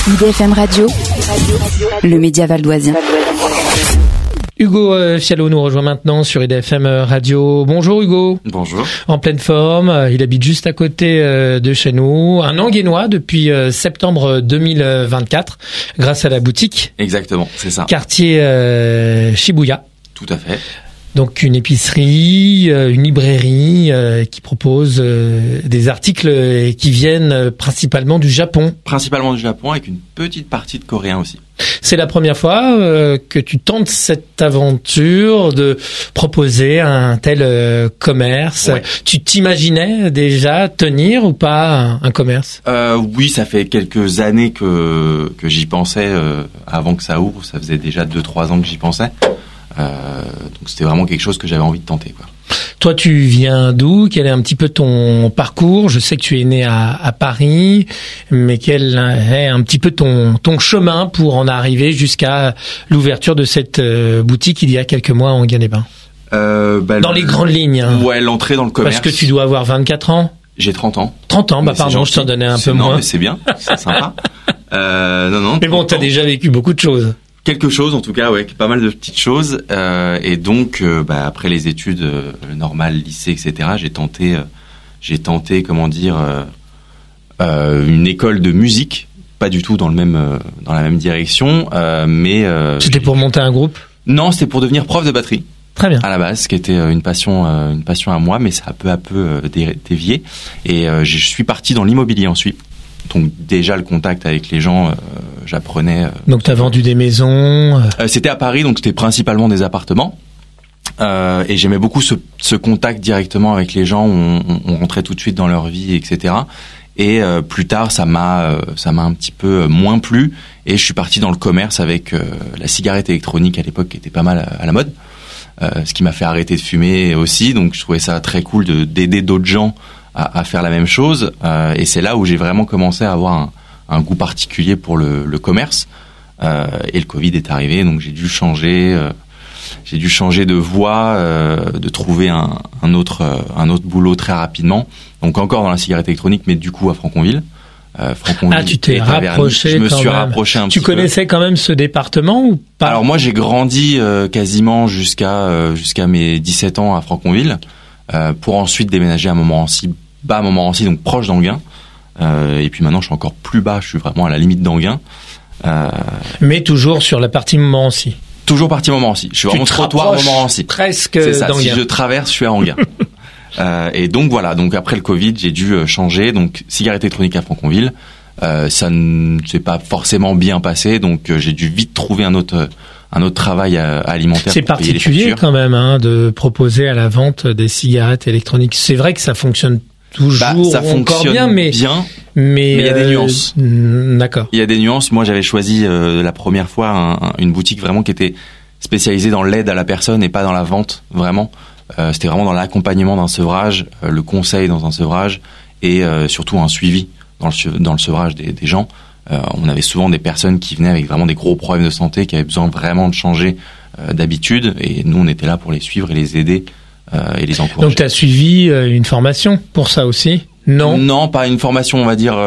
IDFM Radio, le média valdoisien. Hugo Fiallo nous rejoint maintenant sur IDFM Radio. Bonjour Hugo. Bonjour. En pleine forme, il habite juste à côté de chez nous, un Anguennois depuis septembre 2024, grâce à la boutique. Exactement, c'est ça. Quartier Shibuya. Tout à fait. Donc une épicerie, une librairie qui propose des articles qui viennent principalement du Japon. Principalement du Japon, avec une petite partie de coréen aussi. C'est la première fois que tu tentes cette aventure de proposer un tel commerce. Ouais. Tu t'imaginais déjà tenir ou pas un commerce ? Oui, ça fait quelques années que j'y pensais avant que ça ouvre. Ça faisait déjà 2-3 ans que j'y pensais. Donc c'était vraiment quelque chose que j'avais envie de tenter, quoi. Toi, tu viens d'où ? Quel est un petit peu ton parcours ? Je sais que tu es né à Paris, mais quel est un petit peu ton chemin pour en arriver jusqu'à l'ouverture de cette boutique il y a quelques mois en Anguin-les-Bains ? Dans les grandes lignes. Hein. Ouais, l'entrée dans le commerce. Parce que tu dois avoir 24 ans. J'ai 30 ans. 30 ans, pardon, je t'en donnais un peu moins. Non, mais c'est bien, c'est sympa. Non. Mais bon, t'as déjà vécu beaucoup de choses. Quelque chose, en tout cas, ouais, pas mal de petites choses. Et donc, après les études normales, lycée, etc., j'ai tenté, comment dire, une école de musique, pas du tout dans la même direction, mais. C'était pour monter un groupe ? Non, c'était pour devenir prof de batterie. Très bien. À la base, ce qui était une passion à moi, mais ça a peu à peu dévié. Et je suis parti dans l'immobilier ensuite. Donc déjà le contact avec les gens, j'apprenais. Donc t'as vendu des maisons C'était à Paris, donc c'était principalement des appartements. Et j'aimais beaucoup ce contact directement avec les gens. On rentrait tout de suite dans leur vie, etc. Et plus tard, ça m'a un petit peu moins plu. Et je suis parti dans le commerce avec la cigarette électronique à l'époque, qui était pas mal à la mode. Ce qui m'a fait arrêter de fumer aussi. Donc je trouvais ça très cool d'aider d'autres gens à faire la même chose, et c'est là où j'ai vraiment commencé à avoir un goût particulier pour le commerce, et le Covid est arrivé, donc j'ai dû changer de voie, de trouver un autre boulot très rapidement, donc encore dans la cigarette électronique, mais du coup à Franconville. Tu t'es rapproché. Je me suis rapproché un petit peu. Tu connaissais quand même ce département ou pas ? Alors moi j'ai grandi quasiment jusqu'à mes 17 ans à Franconville, pour ensuite déménager à Montmorency, donc proche d'Anguin. Et puis maintenant je suis encore plus bas, je suis vraiment à la limite d'Anguin. Mais toujours sur la partie Montmorency. Toujours partie Montmorency. Je suis vraiment trottoir Montmorency. Presque d'Anguin. Si je traverse, je suis à Anguin. Et donc voilà, donc après le Covid, j'ai dû changer. Donc cigarette électronique à Franconville, ça ne s'est pas forcément bien passé, donc j'ai dû vite trouver un autre travail alimentaire. C'est pour payer les particulier factures. quand même de proposer à la vente des cigarettes électroniques. C'est vrai que ça fonctionne toujours ça fonctionne encore bien, mais il y a des nuances. D'accord. Il y a des nuances. Moi, j'avais choisi la première fois une boutique vraiment qui était spécialisée dans l'aide à la personne et pas dans la vente, vraiment. C'était vraiment dans l'accompagnement d'un sevrage, le conseil dans un sevrage et surtout un suivi dans le sevrage des gens. On avait souvent des personnes qui venaient avec vraiment des gros problèmes de santé, qui avaient besoin vraiment de changer d'habitude, et nous on était là pour les suivre et les aider et les encourager. Donc tu as suivi une formation pour ça aussi ? Non, pas une formation, on va dire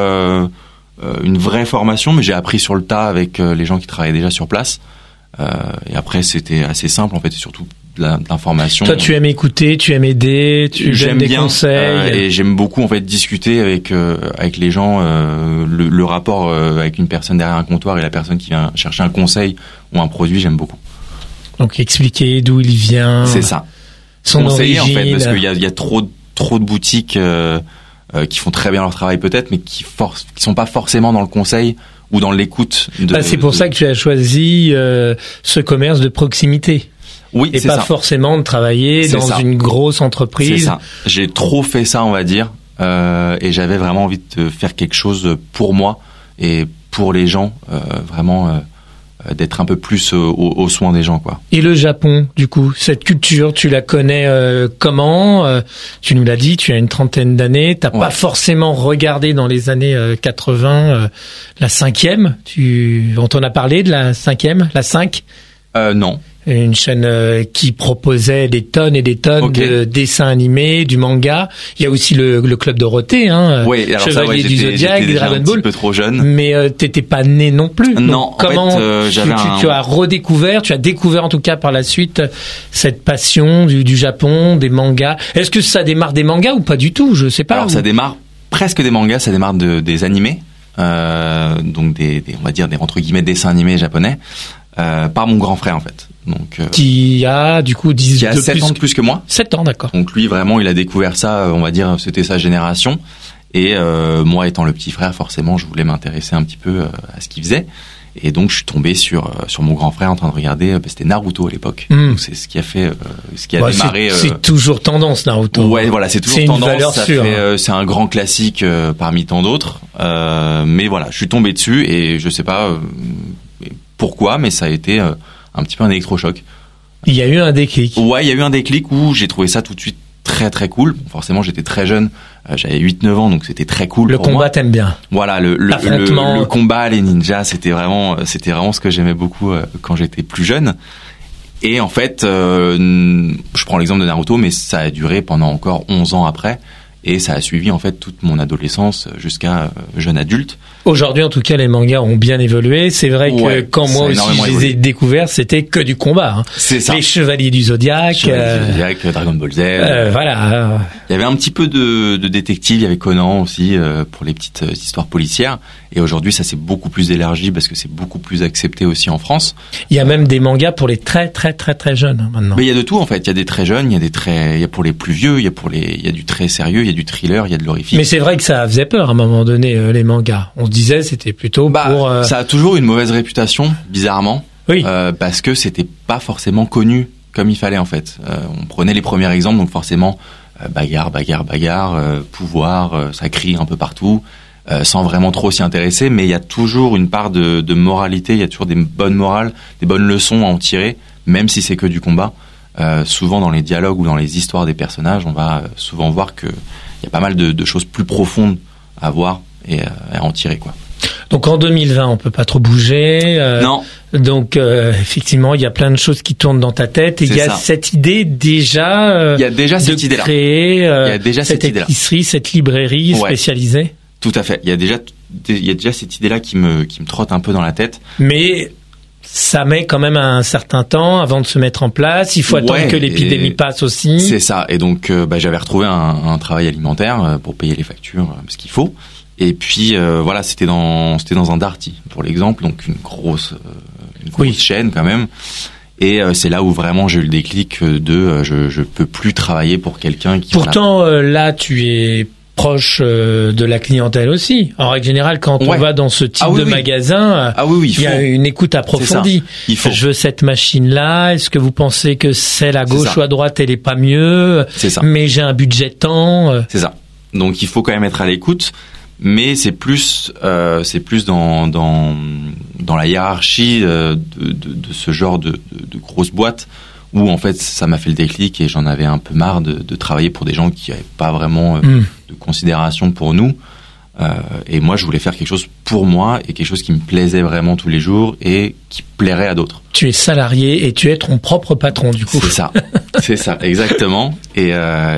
une vraie formation, mais j'ai appris sur le tas avec les gens qui travaillaient déjà sur place. Et après c'était assez simple en fait, c'est surtout de l'information. Toi tu aimes écouter, tu aimes aider, tu donnes des conseils. Et j'aime beaucoup en fait discuter avec les gens, le rapport avec une personne derrière un comptoir et la personne qui vient chercher un conseil ou un produit, j'aime beaucoup. Donc expliquer d'où il vient. C'est ça. Son conseiller origine. En fait, parce qu'il y a trop de boutiques qui font très bien leur travail peut-être, mais qui sont pas forcément dans le conseil ou dans l'écoute. C'est pour ça que tu as choisi ce commerce de proximité. Oui, et c'est pas ça. Forcément de travailler dans une grosse entreprise. C'est ça. J'ai trop fait ça, on va dire, et j'avais vraiment envie de faire quelque chose pour moi et pour les gens, vraiment d'être un peu plus aux soins des gens, quoi. Et le Japon, du coup, cette culture, tu la connais comment ? Tu nous l'as dit, tu as une trentaine d'années, t'as pas forcément regardé dans les années 80 la 5e. On t'en a parlé de la 5e, la 5 ? Non. une chaîne qui proposait des tonnes et des tonnes de dessins animés, du manga. Il y a aussi le club Dorothée, oui, alors Chevalier du Zodiac, Dragon Ball. Un petit peu trop jeune. Mais t'étais pas né non plus. Non. Donc, comment tu as redécouvert, tu as découvert en tout cas par la suite cette passion du Japon, des mangas. Est-ce que ça démarre des mangas ou pas du tout? Je sais pas. Alors ça démarre presque des mangas, ça démarre des animés. Donc on va dire des entre guillemets dessins animés japonais par mon grand frère en fait. Donc qui a du coup 7 ans de plus que moi. 7 ans, d'accord. Donc lui vraiment il a découvert ça, on va dire c'était sa génération et moi étant le petit frère forcément je voulais m'intéresser un petit peu à ce qu'il faisait. Et donc je suis tombé sur mon grand frère en train de regarder, c'était Naruto à l'époque. Donc c'est ce qui a fait, démarré. C'est toujours tendance Naruto. Ouais, voilà, c'est toujours tendance. Une valeur sûre. C'est un grand classique parmi tant d'autres. Mais voilà, je suis tombé dessus et je sais pas pourquoi, mais ça a été un petit peu un électrochoc. Il y a eu un déclic. Ouais, il y a eu un déclic où j'ai trouvé ça tout de suite très très cool. Forcément, j'étais très jeune, j'avais 8-9 ans, donc c'était très cool. Le combat, t'aimes bien. Voilà, le combat, les ninjas, c'était vraiment ce que j'aimais beaucoup quand j'étais plus jeune. Et en fait, je prends l'exemple de Naruto, mais ça a duré pendant encore 11 ans après. Et ça a suivi en fait toute mon adolescence jusqu'à jeune adulte. Aujourd'hui, en tout cas, les mangas ont bien évolué. C'est vrai que quand moi aussi je les ai découverts, c'était que du combat. C'est ça. Les Chevaliers du Zodiac, Dragon Ball Z. Voilà. Il y avait un petit peu de détective. Il y avait Conan aussi pour les petites histoires policières. Et aujourd'hui, ça s'est beaucoup plus élargi parce que c'est beaucoup plus accepté aussi en France. Il y a même des mangas pour les très très très très jeunes maintenant. Mais il y a de tout en fait. Il y a des très jeunes, il y a pour les plus vieux, il y a du très sérieux, il y a du thriller, il y a de l'horrifique. Mais c'est vrai que ça faisait peur à un moment donné les mangas. On se disait c'était plutôt pour. Ça a toujours une mauvaise réputation, bizarrement. Oui. Parce que c'était pas forcément connu comme il fallait en fait. On prenait les premiers exemples, donc forcément bagarre, pouvoir, ça crie un peu partout. Sans vraiment trop s'y intéresser, mais il y a toujours une part de moralité, il y a toujours des bonnes morales, des bonnes leçons à en tirer, même si c'est que du combat. Souvent dans les dialogues ou dans les histoires des personnages, on va souvent voir que il y a pas mal de choses plus profondes à voir et à en tirer, quoi. Donc en 2020, on peut pas trop bouger. Non. Donc effectivement, il y a plein de choses qui tournent dans ta tête. Et il y a cette idée déjà. Il y a déjà cette idée-là. Créer il y a déjà cette épicerie, cette librairie spécialisée. Tout à fait. Il y a déjà cette idée-là qui me trotte un peu dans la tête. Mais ça met quand même un certain temps avant de se mettre en place. Il faut attendre que l'épidémie passe aussi. C'est ça. Et donc, j'avais retrouvé un travail alimentaire pour payer les factures, ce qu'il faut. Et puis, voilà, c'était dans un Darty, pour l'exemple. Donc, une grosse chaîne quand même. Et c'est là où vraiment j'ai eu le déclic je peux plus travailler pour quelqu'un qui... Pourtant, là, tu es proche de la clientèle aussi. En règle générale, quand on va dans ce type de magasin, il y a une écoute approfondie. Je veux cette machine-là. Est-ce que vous pensez que celle à gauche ou à droite, elle est pas mieux? C'est ça. Mais j'ai un budget tant. C'est ça. Donc il faut quand même être à l'écoute. Mais c'est plus dans la hiérarchie de ce genre de grosses boîtes où en fait ça m'a fait le déclic et j'en avais un peu marre de travailler pour des gens qui n'avaient pas vraiment de considération pour nous. Et moi je voulais faire quelque chose pour moi et quelque chose qui me plaisait vraiment tous les jours et qui plairait à d'autres. Tu es salarié et tu es ton propre patron du coup. C'est ça, exactement. Et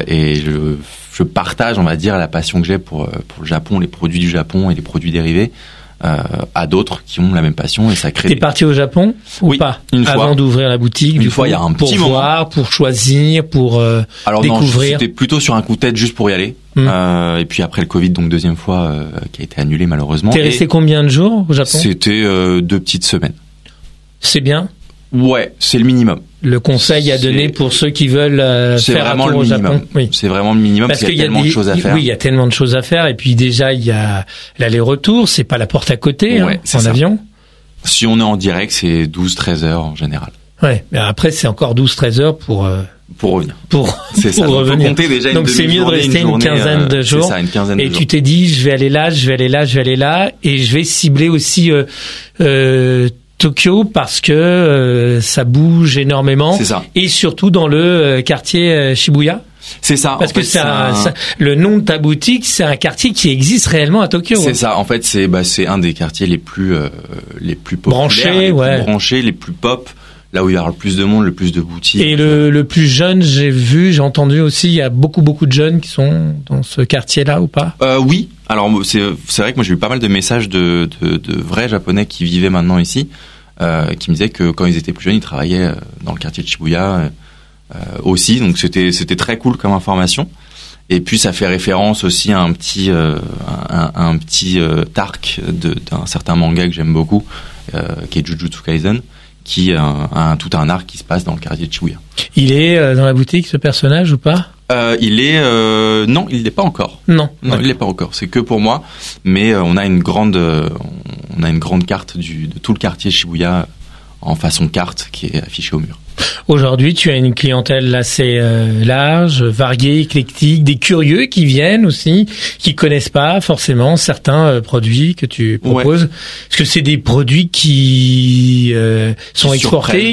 je partage, on va dire, la passion que j'ai pour le Japon, les produits du Japon et les produits dérivés à d'autres qui ont la même passion et ça crée. T'es parti au Japon ou pas? Une fois. Avant d'ouvrir la boutique. Une fois, il y a un petit moment. Pour voir, pour choisir, pour Alors découvrir. Non, c'était plutôt sur un coup de tête juste pour y aller. Et puis après le Covid, donc deuxième fois qui a été annulé malheureusement. T'es resté combien de jours au Japon? C'était 2 petites semaines. C'est bien. Ouais, c'est le minimum. Le conseil à donner pour ceux qui veulent faire un tour au Japon. Oui. C'est vraiment le minimum parce qu'il y a tellement de choses à faire. Oui, il y a tellement de choses à faire. Et puis déjà, il y a l'aller-retour. C'est pas la porte à côté en avion. Si on est en direct, c'est 12-13 heures en général. Ouais, mais après, c'est encore 12-13 heures pour revenir. C'est ça. Revenir. Compter déjà donc c'est mieux de rester une quinzaine de jours. C'est ça, une quinzaine de jours. Et tu t'es dit, je vais aller là, je vais aller là, je vais aller là. Et je vais cibler aussi Tokyo parce que ça bouge énormément. C'est ça. Et surtout dans le quartier Shibuya. C'est ça. Parce que le nom de ta boutique, c'est un quartier qui existe réellement à Tokyo. C'est ça. En fait, c'est un des quartiers les plus populaires, branchés, les plus branchés, les plus pop, là où il y aura le plus de monde, le plus de boutiques. Et le plus jeune, j'ai entendu aussi, il y a beaucoup de jeunes qui sont dans ce quartier-là ou pas? Oui. Alors c'est vrai que moi j'ai eu pas mal de messages de vrais Japonais qui vivaient maintenant ici, qui me disaient que quand ils étaient plus jeunes, ils travaillaient dans le quartier de Shibuya aussi. Donc c'était très cool comme information. Et puis ça fait référence aussi à un petit arc d'un certain manga que j'aime beaucoup, qui est Jujutsu Kaisen, qui a tout un arc qui se passe dans le quartier de Shibuya. Il est dans la boutique, ce personnage, ou pas? Non, il l'est pas encore. Non, il l'est pas encore. C'est que pour moi, mais on a une grande carte de tout le quartier Shibuya en façon carte qui est affichée au mur. Aujourd'hui, tu as une clientèle assez large, variée, éclectique, des curieux qui viennent aussi, qui connaissent pas forcément certains produits que tu proposes. Ouais. Est-ce que c'est des produits qui sont exportés,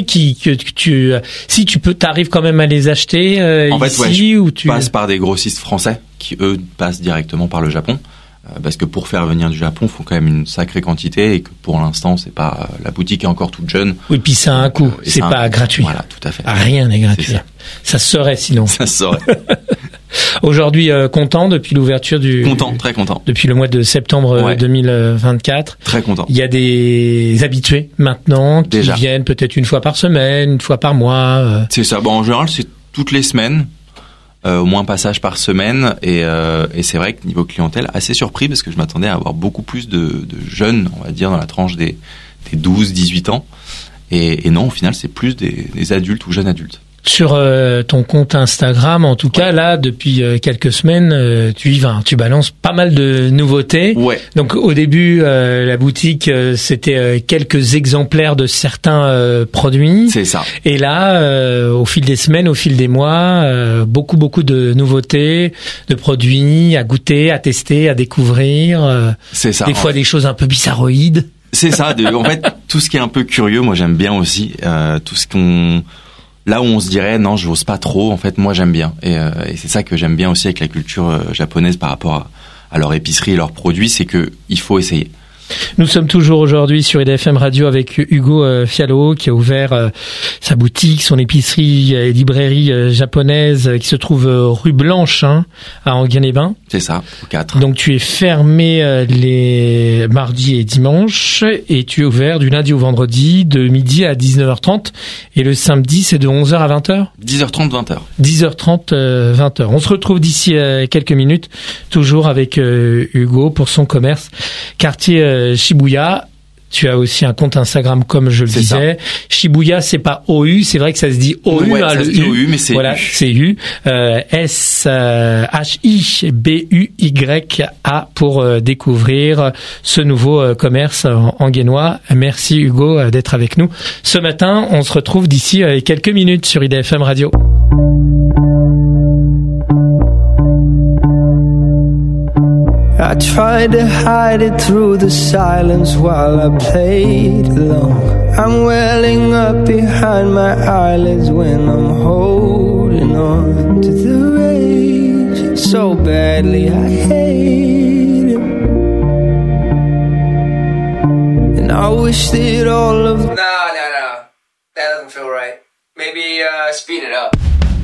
si tu t'arrives quand même à les acheter en ici, fait, ouais, ou tu passes par des grossistes français qui eux passent directement par le Japon. Parce que pour faire venir du Japon, il faut quand même une sacrée quantité et que pour l'instant, c'est pas, la boutique est encore toute jeune. Oui, puis ça a un coût. C'est pas gratuit. Voilà, tout à fait. Rien n'est gratuit. Ça se saurait sinon. Ça se saurait. Aujourd'hui, content depuis l'ouverture très content. Depuis le mois de septembre 2024. Très content. Il y a des habitués maintenant qui viennent peut-être une fois par semaine, une fois par mois. C'est ça. Bon, en général, c'est toutes les semaines. Au moins un passage par semaine et c'est vrai que niveau clientèle assez surpris parce que je m'attendais à avoir beaucoup plus de jeunes, on va dire dans la tranche des 12-18 ans et non, au final c'est plus des adultes ou jeunes adultes. Sur ton compte Instagram, en tout cas, là, depuis quelques semaines, tu y vas, tu balances pas mal de nouveautés. Ouais. Donc, au début, la boutique, c'était quelques exemplaires de certains produits. C'est ça. Et là, au fil des semaines, au fil des mois, beaucoup de nouveautés, de produits à goûter, à tester, à découvrir. C'est ça. Des fois, des choses un peu bizarroïdes. C'est ça. En fait, tout ce qui est un peu curieux, moi, j'aime bien aussi. Tout ce là où on se dirait non, je n'ose pas trop, en fait moi j'aime bien et c'est ça que j'aime bien aussi avec la culture japonaise par rapport à leur épicerie et leurs produits, c'est que il faut essayer. Nous sommes toujours aujourd'hui sur IDFM Radio avec Hugo Fialo qui a ouvert sa boutique, son épicerie et librairie japonaise qui se trouve rue Blanche à Enghien-les-Bains. C'est ça, au 4. Donc tu es fermé les mardis et dimanches et tu es ouvert du lundi au vendredi de midi à 19h30 et le samedi c'est de 11h à 20h 10h30, 20h. 10h30, 20h. On se retrouve d'ici quelques minutes toujours avec Hugo pour son commerce quartier Shibuya. Tu as aussi un compte Instagram comme je le disais. Ça. Shibuya, c'est pas OU, c'est vrai que ça se dit OU, ça se dit OU, mais c'est voilà, U. C'est U. SHIBUYA pour découvrir ce nouveau commerce enguennois. Merci Hugo d'être avec nous. Ce matin, on se retrouve d'ici quelques minutes sur IDFM Radio. I tried to hide it through the silence while I played along. I'm welling up behind my eyelids when I'm holding on to the rage so badly I hate it. And I wish that all of No. That doesn't feel right. Maybe speed it up.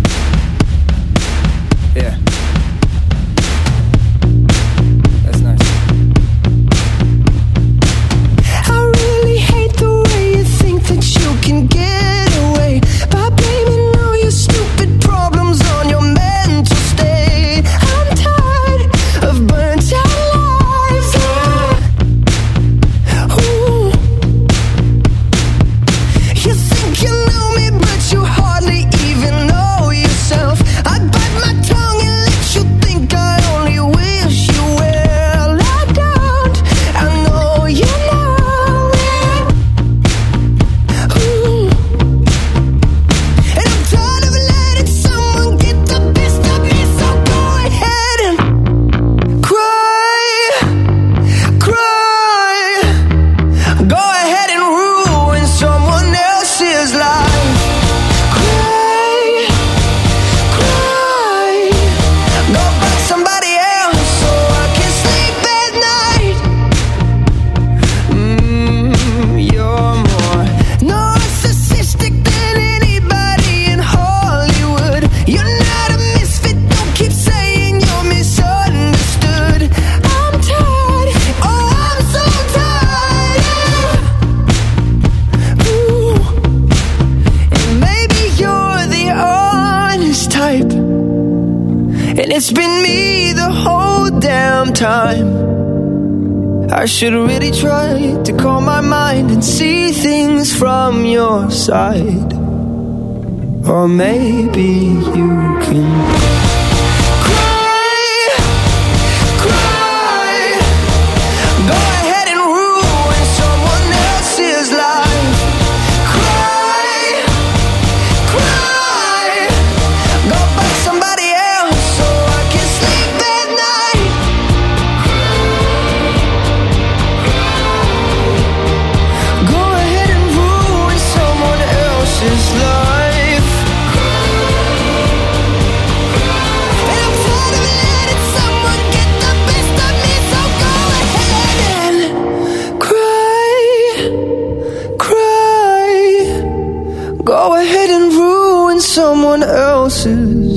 Yeah. You can get away by blaming all your stupid problems on your mental state. I'm tired of burnt out lives. Ooh. You think you know me, but you hardly even know damn time. I should really try to calm my mind and see things from your side. Or maybe you can cry, cry. Go ahead and ruin someone else's life. Cry, cry. Go fuck somebody else so I can sleep at night. Go ahead and ruin someone else's life. And I'm tired of letting someone get the best of me, so go ahead and cry, cry. Go ahead and ruin someone else's.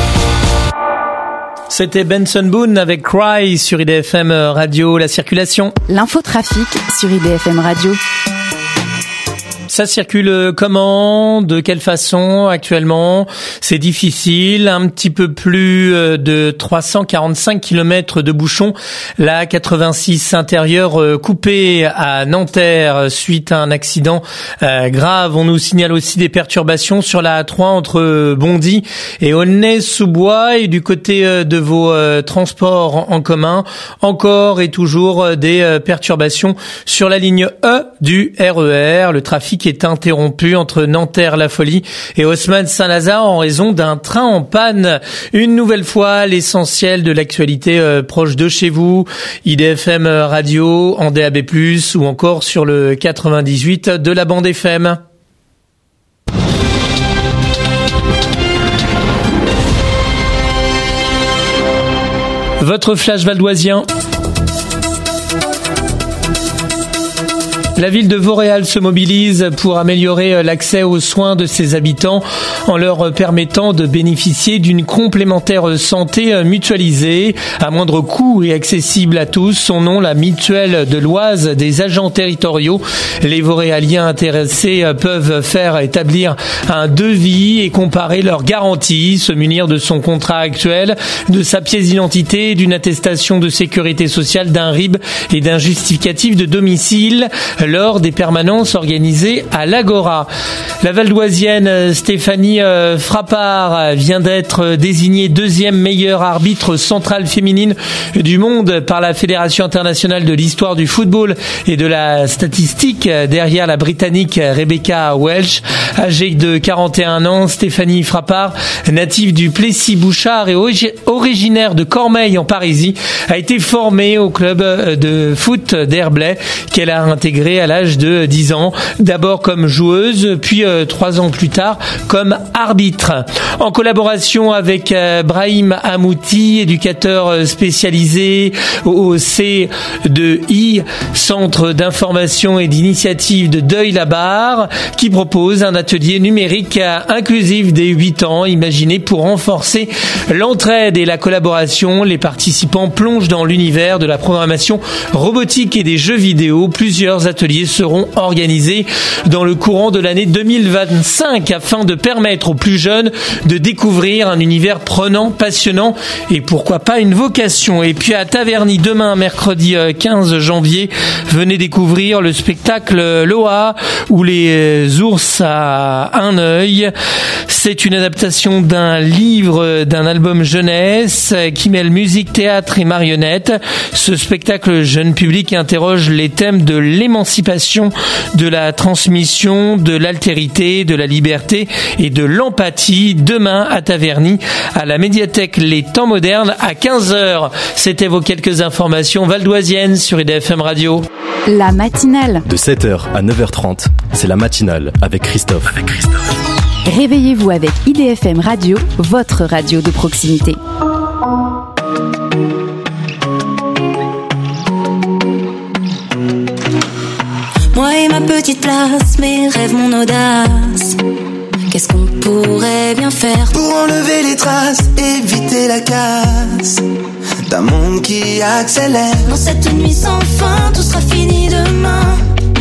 C'était Benson Boone avec Cry sur IDFM Radio, la circulation. L'infotrafic sur IDFM Radio. Ça circule comment? De quelle façon actuellement? C'est difficile, un petit peu plus de 345 km de bouchons. La 86 intérieure coupée à Nanterre suite à un accident grave. On nous signale aussi des perturbations sur la A3 entre Bondy et Aulnay-sous-Bois, et du côté de vos transports en commun, encore et toujours des perturbations sur la ligne E du RER. Le trafic est interrompu entre Nanterre-La Folie et Haussmann-Saint-Lazare en raison d'un train en panne. Une nouvelle fois, l'essentiel de l'actualité proche de chez vous. IDFM Radio, en DAB+, ou encore sur le 98 de la bande FM. Votre flash valdoisien. La ville de Vauréal se mobilise pour améliorer l'accès aux soins de ses habitants en leur permettant de bénéficier d'une complémentaire santé mutualisée à moindre coût et accessible à tous. Son nom, la Mutuelle de l'Oise des agents territoriaux. Les Vauréaliens intéressés peuvent faire établir un devis et comparer leurs garanties, se munir de son contrat actuel, de sa pièce d'identité, d'une attestation de sécurité sociale, d'un RIB et d'un justificatif de domicile lors des permanences organisées à l'Agora. La valdoisienne Stéphanie Frappard vient d'être désignée deuxième meilleure arbitre centrale féminine du monde par la Fédération internationale de l'histoire du football et de la statistique, derrière la Britannique Rebecca Welch. Âgée de 41 ans, Stéphanie Frappard, native du Plessis-Bouchard et originaire de Cormeilles en Parisie, a été formée au club de foot d'Herblay qu'elle a intégré à l'âge de 10 ans, d'abord comme joueuse, puis 3 ans plus tard comme arbitre. En collaboration avec Brahim Hamouti, éducateur spécialisé au C2I, Centre d'information et d'initiative de Deuil-la-Barre, qui propose un atelier numérique inclusif dès 8 ans, imaginé pour renforcer l'entraide et la collaboration. Les participants plongent dans l'univers de la programmation robotique et des jeux vidéo. Plusieurs ateliers seront organisés dans le courant de l'année 2025 afin de permettre aux plus jeunes de découvrir un univers prenant, passionnant et pourquoi pas une vocation. Et puis à Taverny, demain, mercredi 15 janvier, venez découvrir le spectacle Loa ou les ours à un œil. C'est une adaptation d'un livre, d'un album jeunesse qui mêle musique, théâtre et marionnettes. Ce spectacle jeune public interroge les thèmes de l'émancipation, de la transmission, de l'altérité, de la liberté et de l'empathie. Demain à Taverny, à la médiathèque Les Temps Modernes à 15h. C'était vos quelques informations valdoisiennes sur IDFM Radio. La matinale. De 7h à 9h30, c'est la matinale avec Christophe. Réveillez-vous avec IDFM Radio, votre radio de proximité. Moi et ma petite place, mes rêves, mon audace. Qu'est-ce qu'on pourrait bien faire pour enlever les traces, éviter la casse d'un monde qui accélère. Dans cette nuit sans fin, tout sera fini demain.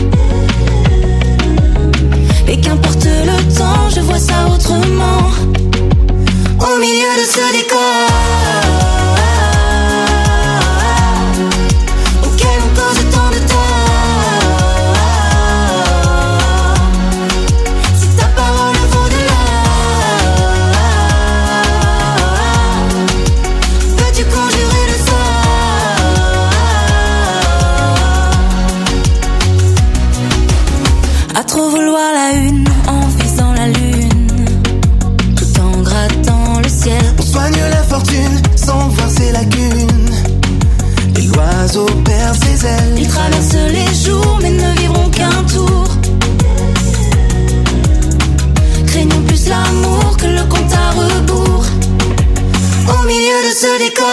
Et qu'importe le temps, je vois ça autrement. Au milieu de ce décor, À trop vouloir la une, en visant la lune, tout en grattant le ciel. On soigne la fortune sans voir ses lacunes. Et l'oiseau perd ses ailes. Ils traversent les jours mais ne vivront qu'un tour. Craignons plus l'amour que le compte à rebours. Au milieu de ce décor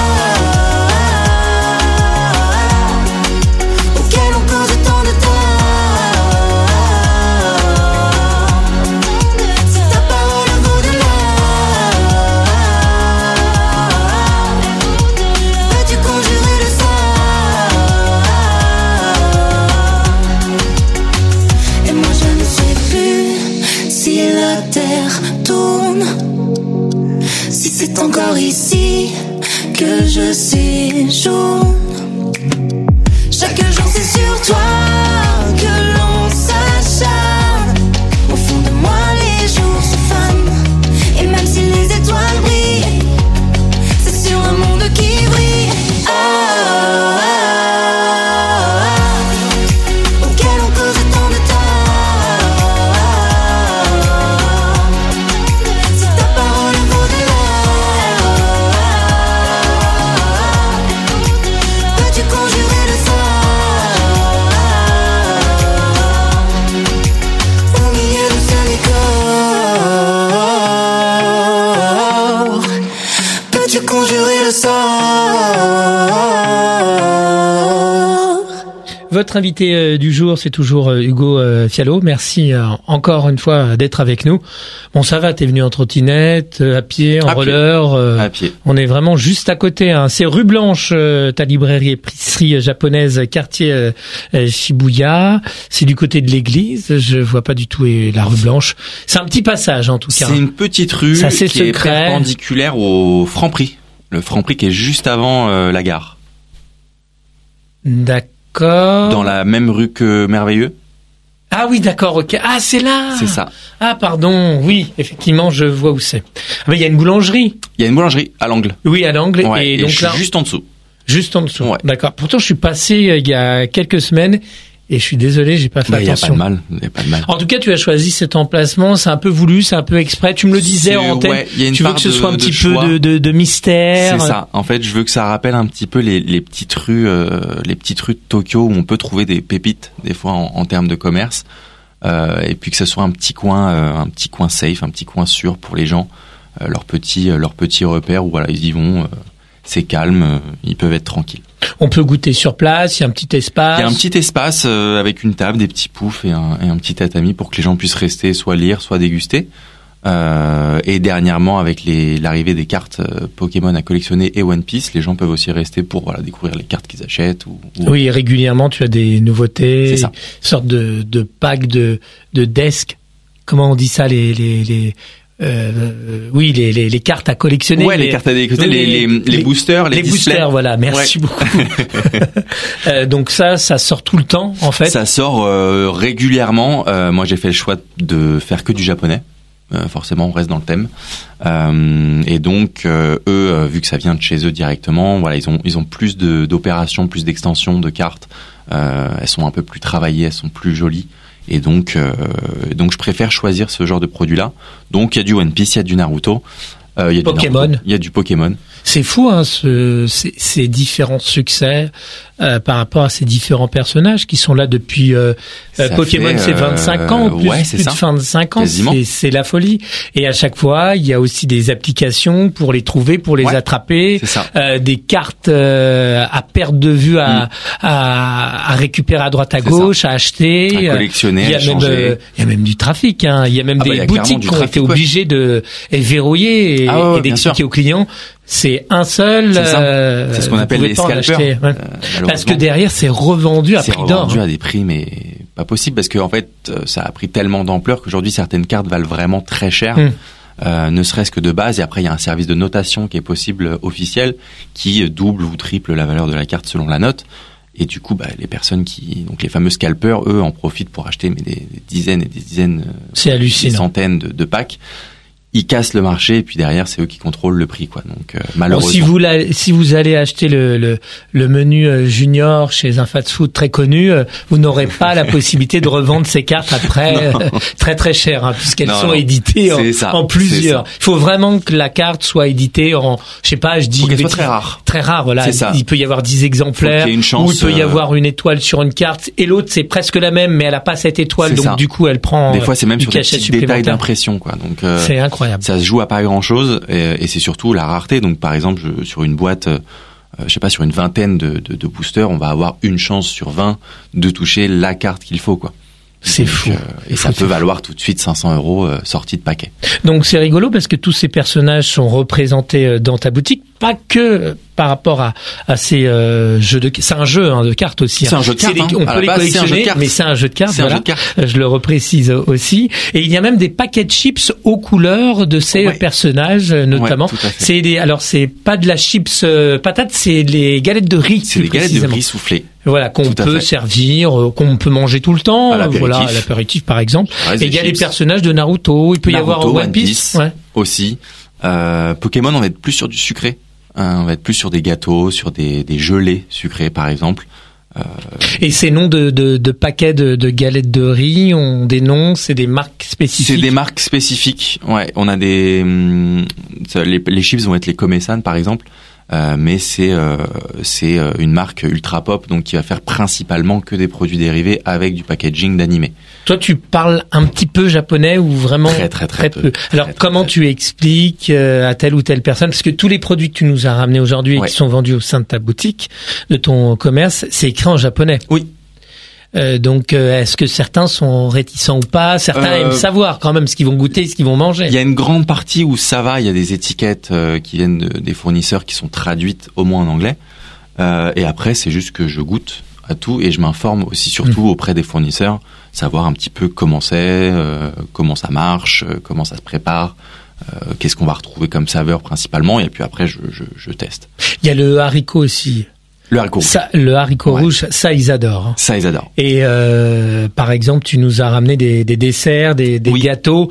auquel on cause tant de tort, si ta parole vaut de l'or, peux-tu conjurer le sort? Et moi je ne sais plus si la terre tourne, si c'est encore ici que je séjourne. Chaque jour c'est sur toi que l'on s'acharne. Au fond de moi les jours se fanent. Et même si les étoiles brillent, c'est sur un monde qui brille. Auquel on cause tant de tort, si ta parole vaut de l'or, peux-tu conjurer le sort? Au milieu de ce décor, peux-tu conjurer le sort? Votre invité du jour, c'est toujours Hugo Fialo. Merci encore une fois d'être avec nous. Bon, ça va, t'es venu en trottinette, à pied, en roller. À pied. On est vraiment juste à côté. Hein. C'est rue Blanche, ta librairie épicerie japonaise, quartier Shibuya. C'est du côté de l'église. Je vois pas du tout la rue Blanche. C'est un petit passage en tout cas. C'est une petite rue Ça, c'est qui est secret. perpendiculaire au Franprix. Le Franprix qui est juste avant la gare. D'accord. Dans la même rue que Merveilleux. Ah oui, d'accord, ok. Ah, c'est là. C'est ça. Ah, pardon. Oui, effectivement, je vois où c'est. Ah, mais il y a une boulangerie. Il y a une boulangerie à l'angle. Oui, à l'angle. Ouais, et donc je là, suis juste en dessous. juste en dessous. Ouais. D'accord. Pourtant, je suis passé il y a quelques semaines et je suis désolé, j'ai pas fait Il y a pas attention. de mal. Il y a pas de mal. En tout cas, tu as choisi cet emplacement. C'est un peu voulu, c'est un peu exprès. Tu me le disais en antenne. Ouais, il y a une Tu veux part que ce soit un de petit choix. peu de mystère. C'est ça. En fait, je veux que ça rappelle un petit peu les petites rues de Tokyo où on peut trouver des pépites des fois en termes de commerce. Et puis que ce soit un petit coin safe, un petit coin sûr pour les gens, leur petit repère où voilà, ils y vont, c'est calme, ils peuvent être tranquilles. On peut goûter sur place. Il y a un petit espace. Il y a un petit espace avec une table, des petits poufs et un petit tatami pour que les gens puissent rester, soit lire, soit déguster. Et dernièrement, avec l'arrivée des cartes Pokémon à collectionner et One Piece, les gens peuvent aussi rester pour découvrir les cartes qu'ils achètent. Oui, régulièrement, tu as des nouveautés. C'est ça. Une sorte de pack de desk. Comment on dit ça, les cartes à collectionner. Ouais, les cartes à collectionner, les boosters, les displays. boosters, voilà. Merci beaucoup. Donc ça sort tout le temps, en fait. Ça sort régulièrement. Moi, j'ai fait le choix de faire que du japonais. Forcément, on reste dans le thème. Et donc, eux, vu que ça vient de chez eux directement, voilà, ils ont plus d'opérations, plus d'extensions de cartes. Elles sont un peu plus travaillées, elles sont plus jolies. Et donc je préfère choisir ce genre de produit-là. Donc, il y a du One Piece, il y a du Naruto. Il y a Pokémon. Il y a du Pokémon. C'est fou, hein, ces différents succès par rapport à ces différents personnages qui sont là depuis Pokémon, c'est 25 ans, plus de 25 ans, c'est la folie. Et à chaque fois, il y a aussi des applications pour les trouver, pour les attraper, des cartes à perte de vue à récupérer à droite à gauche, à acheter, à collectionner, à changer. Il y a même du trafic, hein. Il y a même des boutiques qui ont été obligées de verrouiller et d'expliquer aux clients. C'est un seul. C'est ce qu'on appelle les scalpers. Parce que derrière, c'est revendu à prix d'or. C'est revendu à des prix, mais pas possible, parce que en fait, ça a pris tellement d'ampleur qu'aujourd'hui, certaines cartes valent vraiment très cher. Ne serait-ce que de base. Et après, il y a un service de notation qui est possible officiel, qui double ou triple la valeur de la carte selon la note. Et du coup, les personnes donc les fameux scalpers, eux, en profitent pour acheter des dizaines et des dizaines, c'est hallucinant, des centaines de packs. ils cassent le marché et puis derrière c'est eux qui contrôlent le prix, quoi. Donc malheureusement. Si vous allez acheter le menu junior chez un fast-food très connu, vous n'aurez pas la possibilité de revendre ces cartes après très très cher, hein, puisqu'elles sont éditées en plusieurs. Il faut vraiment que la carte soit éditée en, je sais pas, je dis. Faut qu'elle soit très rare. Très rare, voilà. C'est ça. Il peut y avoir 10 exemplaires. Faut qu'il y ait une chance, ou il peut y avoir une étoile sur une carte et l'autre c'est presque la même mais elle a pas cette étoile, donc du coup elle prend. Des fois c'est même du sur des cachet petits supplémentaire. détails d'impression, quoi. Donc c'est incroyable. Ça se joue à pas grand chose et c'est surtout la rareté. Donc par exemple sur une boîte, je sais pas, sur une vingtaine de boosters, on va avoir une chance sur 20 de toucher la carte qu'il faut, quoi. C'est fou. Et ça peut valoir tout de suite 500 € sortie de paquet. Donc c'est rigolo parce que tous ces personnages sont représentés dans ta boutique, pas que par rapport à ces jeux de. C'est un jeu de cartes aussi. C'est un jeu de cartes. On peut les collectionner, mais c'est un jeu de cartes. C'est un jeu de cartes. Je le reprécise aussi. Et il y a même des paquets de chips aux couleurs de ces personnages, notamment. Ouais, tout à fait. Alors c'est pas de la chips patate, c'est les galettes de riz. C'est des galettes de riz soufflées. Voilà, qu'on peut servir, qu'on peut manger tout le temps, à l'apéritif par exemple. Et il y a les personnages de Naruto, il peut y avoir One Piece aussi. Pokémon, on va être plus sur du sucré. On va être plus sur des gâteaux, sur des gelées sucrées par exemple. Et ces noms de paquets de galettes de riz ont des noms, c'est des marques spécifiques. C'est des marques spécifiques. Ouais, on a les chips vont être les Komesan par exemple. Mais c'est une marque ultra pop, donc qui va faire principalement que des produits dérivés avec du packaging d'animé. Toi, tu parles un petit peu japonais ou vraiment très peu. Alors, comment tu expliques à telle ou telle personne, parce que tous les produits que tu nous as ramenés aujourd'hui et qui sont vendus au sein de ta boutique, de ton commerce, c'est écrit en japonais. Oui. Donc, est-ce que certains sont réticents ou pas? Certains aiment savoir quand même ce qu'ils vont goûter, ce qu'ils vont manger. Il y a une grande partie où ça va. Il y a des étiquettes qui viennent des fournisseurs qui sont traduites au moins en anglais. Et après, c'est juste que je goûte à tout et je m'informe aussi surtout auprès des fournisseurs, savoir un petit peu comment c'est, comment ça marche, comment ça se prépare. Qu'est-ce qu'on va retrouver comme saveur principalement. Et puis après, je teste. Il y a le haricot aussi. Le haricot rouge. Le haricot rouge, ça ils adorent. Ça ils adorent. Et par exemple, tu nous as ramené des desserts, des gâteaux,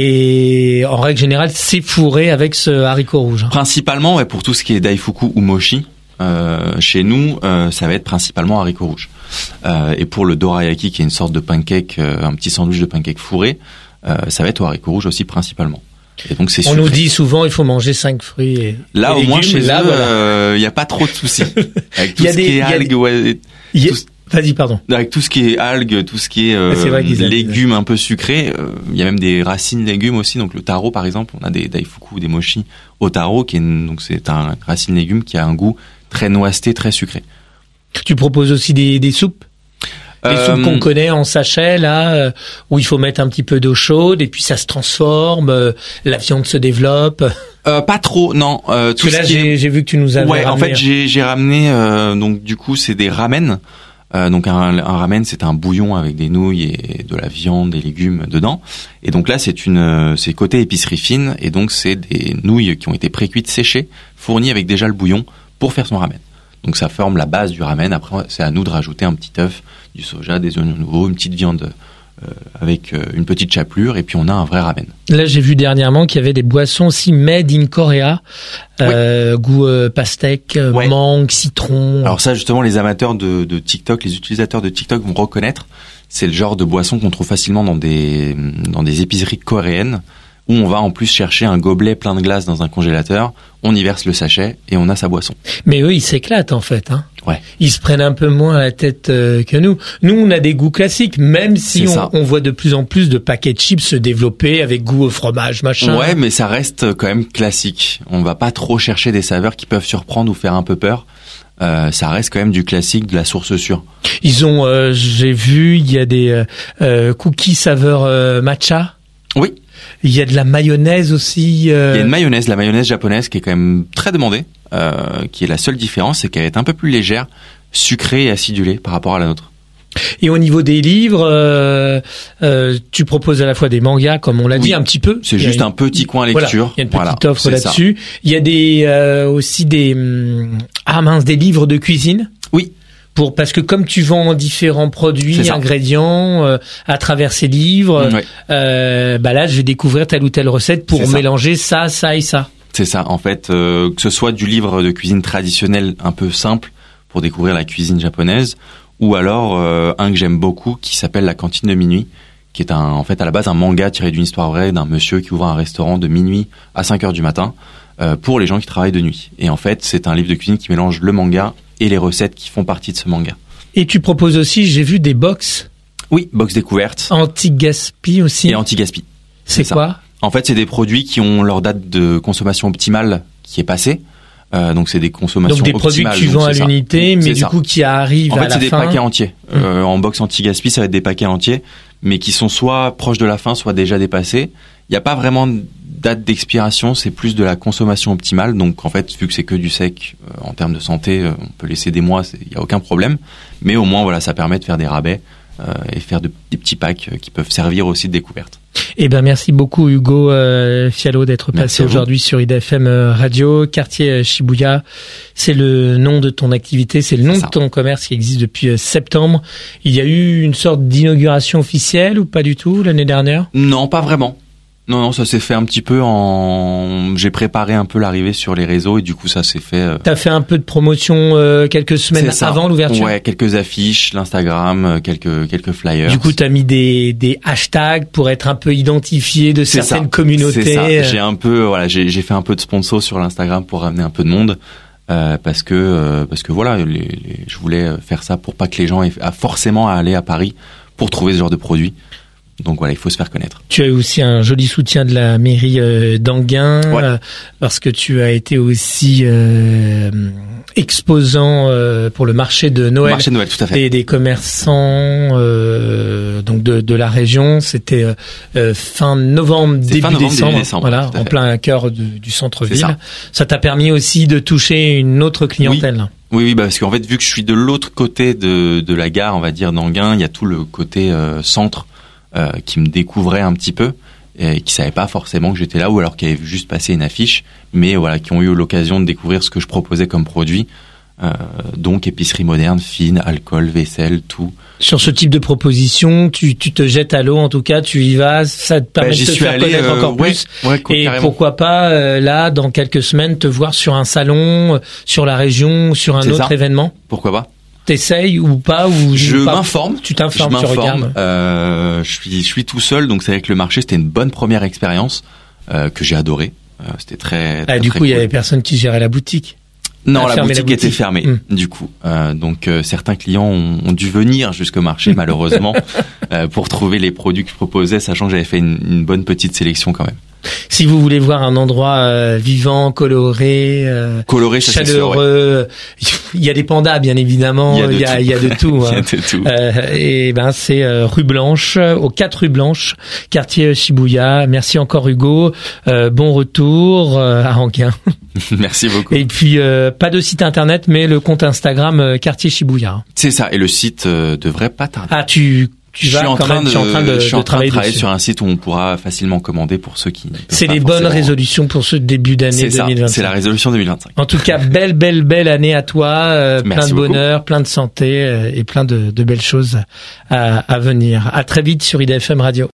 et en règle générale, c'est fourré avec ce haricot rouge. Principalement, pour tout ce qui est daifuku ou mochi, chez nous, ça va être principalement haricot rouge. Et pour le dorayaki, qui est une sorte de pancake, un petit sandwich de pancake fourré, ça va être au haricot rouge aussi principalement. Et donc c'est on nous dit souvent il faut manger 5 fruits et là et au légumes, moins chez eux il y a pas trop de soucis avec tout ce qui est algues vas-y pardon avec tout ce qui est algues, tout ce qui est légumes un peu sucrés, il y a même des racines légumes aussi, donc le taro par exemple, on a des daifuku ou des mochi au taro donc c'est un racine légume qui a un goût très noisette, très sucré. Tu proposes aussi des soupes? Les soupes qu'on connaît en sachet, là, où il faut mettre un petit peu d'eau chaude et puis ça se transforme, la viande se développe. Pas trop, non. Parce que là, j'ai vu que tu nous avais ramené. En fait, j'ai ramené, donc du coup, c'est des ramen. Donc un ramen, c'est un bouillon avec des nouilles et de la viande, des légumes dedans. Et donc là, c'est côté épicerie fine, et donc c'est des nouilles qui ont été pré-cuites, séchées, fournies avec déjà le bouillon pour faire son ramen. Donc ça forme la base du ramen. Après, c'est à nous de rajouter un petit œuf, du soja, des oignons nouveaux, une petite viande avec une petite chapelure, et puis on a un vrai ramen. Là, j'ai vu dernièrement qu'il y avait des boissons aussi made in Korea, goût pastèque, mangue, citron. Alors ça, justement, les amateurs de TikTok, les utilisateurs de TikTok vont reconnaître. C'est le genre de boisson qu'on trouve facilement dans des épiceries coréennes, où on va en plus chercher un gobelet plein de glace dans un congélateur, on y verse le sachet et on a sa boisson. Mais eux, ils s'éclatent en fait. Hein. Ouais. Ils se prennent un peu moins la tête que nous. Nous, on a des goûts classiques, même si on voit de plus en plus de paquets de chips se développer avec goût au fromage, machin. Ouais, mais ça reste quand même classique. On va pas trop chercher des saveurs qui peuvent surprendre ou faire un peu peur. Ça reste quand même du classique, de la source sûre. Ils ont, j'ai vu, il y a des cookies saveur matcha. Oui. Il y a de la mayonnaise aussi. Il y a une mayonnaise, la mayonnaise japonaise, qui est quand même très demandée, qui est la seule différence, c'est qu'elle est un peu plus légère, sucrée et acidulée par rapport à la nôtre. Et au niveau des livres, tu proposes à la fois des mangas, comme on l'a dit un petit peu. C'est juste un petit coin lecture. Il y a une petite offre là-dessus. Il y a aussi des livres de cuisine. Oui. parce que comme tu vends différents produits, ingrédients à travers ces livres, là je vais découvrir telle ou telle recette pour mélanger ça et ça. C'est ça, en fait, que ce soit du livre de cuisine traditionnelle un peu simple pour découvrir la cuisine japonaise, ou alors un que j'aime beaucoup qui s'appelle La cantine de minuit, qui est en fait à la base un manga tiré d'une histoire vraie d'un monsieur qui ouvre un restaurant de minuit à 5 heures du matin pour les gens qui travaillent de nuit. Et en fait, c'est un livre de cuisine qui mélange le manga et les recettes qui font partie de ce manga. Et tu proposes aussi, j'ai vu, des box. Oui, box découverte. Anti-gaspi aussi. Et anti-gaspi. C'est quoi ? En fait, c'est des produits qui ont leur date de consommation optimale qui est passée. Donc c'est des consommations optimales. Donc des produits que tu vends à l'unité, mais du coup qui arrivent à la fin. En fait, c'est des paquets entiers. En box anti-gaspi, ça va être des paquets entiers, mais qui sont soit proches de la fin, soit déjà dépassés. Il n'y a pas vraiment de date d'expiration, c'est plus de la consommation optimale. Donc en fait, vu que c'est que du sec, en termes de santé, on peut laisser des mois, il n'y a aucun problème. Mais au moins, voilà, ça permet de faire des rabais et faire des petits packs qui peuvent servir aussi de découverte. Eh ben merci beaucoup Hugo Fialo d'être passé aujourd'hui sur IDFM Radio. Quartier Shibuya, c'est le nom de ton activité, c'est le nom de ton commerce qui existe depuis septembre. Il y a eu une sorte d'inauguration officielle ou pas du tout l'année dernière ? Non, pas vraiment. Non, ça s'est fait un petit peu j'ai préparé un peu l'arrivée sur les réseaux et du coup ça s'est fait. T'as fait un peu de promotion quelques semaines avant l'ouverture. Ouais, quelques affiches, l'Instagram, quelques flyers. Du coup, t'as mis des hashtags pour être un peu identifié de certaines communautés. C'est ça. J'ai fait un peu de sponsor sur l'Instagram pour ramener un peu de monde. Parce que voilà, je voulais faire ça pour pas que les gens aient forcément à aller à Paris pour trouver ce genre de produits. Donc voilà, il faut se faire connaître. Tu as aussi un joli soutien de la mairie d'Enghien, parce que tu as été aussi exposant pour le marché de Noël. Marché de Noël, tout à fait. Des commerçants donc de la région. C'était fin novembre, début décembre. Voilà, en plein cœur du centre-ville. Ça t'a permis aussi de toucher une autre clientèle. Oui, parce qu'en fait, vu que je suis de l'autre côté de la gare, on va dire d'Enghien, il y a tout le côté centre. Qui me découvraient un petit peu et qui savaient pas forcément que j'étais là ou alors qui avaient vu juste passer une affiche, mais voilà, qui ont eu l'occasion de découvrir ce que je proposais comme produit. Donc épicerie moderne, fine, alcool, vaisselle, tout. Sur ce type de proposition, tu te jettes à l'eau, en tout cas, tu y vas, ça te permet de te faire connaître encore plus. Et carrément. Pourquoi pas, là, dans quelques semaines, te voir sur un salon, sur la région, sur un autre événement. Pourquoi pas? T'essayes ou pas ou je m'informe. Tu t'informes, tu regardes. Je suis tout seul, donc c'est vrai que le marché c'était une bonne première expérience que j'ai adorée. C'était très. Du coup, il y avait personne qui gérait la boutique. Non, la boutique était fermée. Du coup, donc certains clients ont dû venir jusqu'au marché malheureusement pour trouver les produits que je proposais, sachant que j'avais fait une bonne petite sélection quand même. Si vous voulez voir un endroit vivant, coloré, chaleureux, il y a des pandas bien évidemment, il y a de tout. Il y a de tout. Et c'est rue Blanche, aux 4 rues Blanches, quartier Shibuya. Merci encore Hugo. Bon retour à Enghien. Merci beaucoup. Et puis pas de site internet, mais le compte Instagram quartier Shibuya. C'est ça. Et le site devrait pas tarder. Ah je suis en train de travailler sur un site où on pourra facilement commander pour ceux qui. C'est les bonnes résolutions pour ce début d'année 2025. C'est la résolution 2025. En tout cas, belle année à toi, plein de bonheur, plein de santé et plein de belles choses à venir. À très vite sur IDFM Radio.